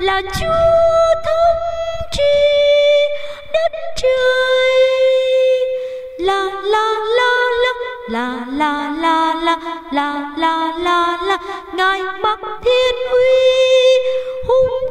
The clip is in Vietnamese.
là Chúa thống trị đất trời. La la la la la la la la la la la la, Ngài mặc thiên uy hùng